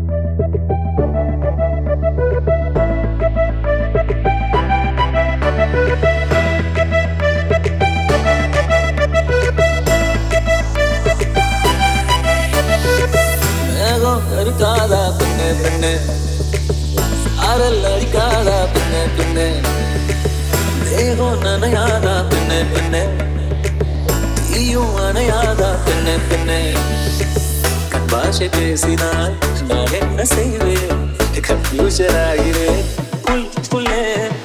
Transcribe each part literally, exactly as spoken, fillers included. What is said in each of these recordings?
இருக்காதா பின்ன பின்ன சாரல் அடிக்காதா பின்ன பின்ன தேகம் நனையாதா பின்ன பின்ன தீயும் அணையாதா பின்ன பின்ன கண் பாஷை பேசினால் நான் என்ன செய்வேன் கன்ஃபியூஷன் ஆகிறேன் புல் புல்லே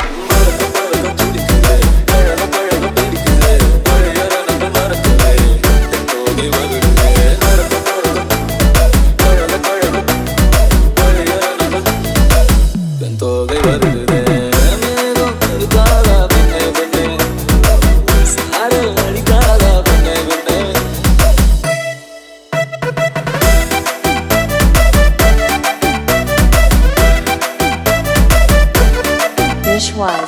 Vishwas.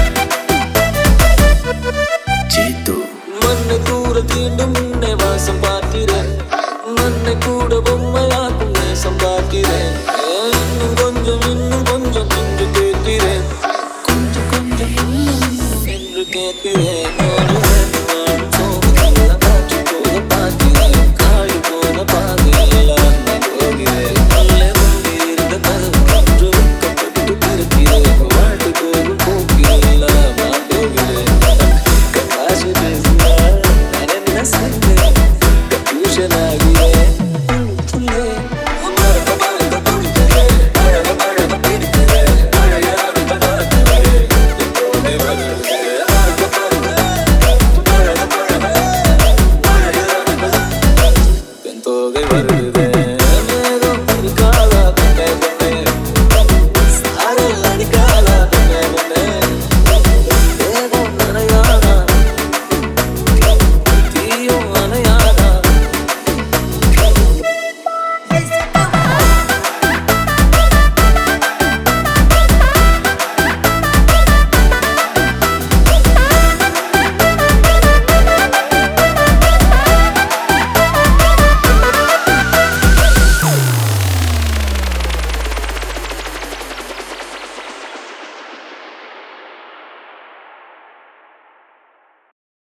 மண்ணு தூர தீண்டும் வாசம்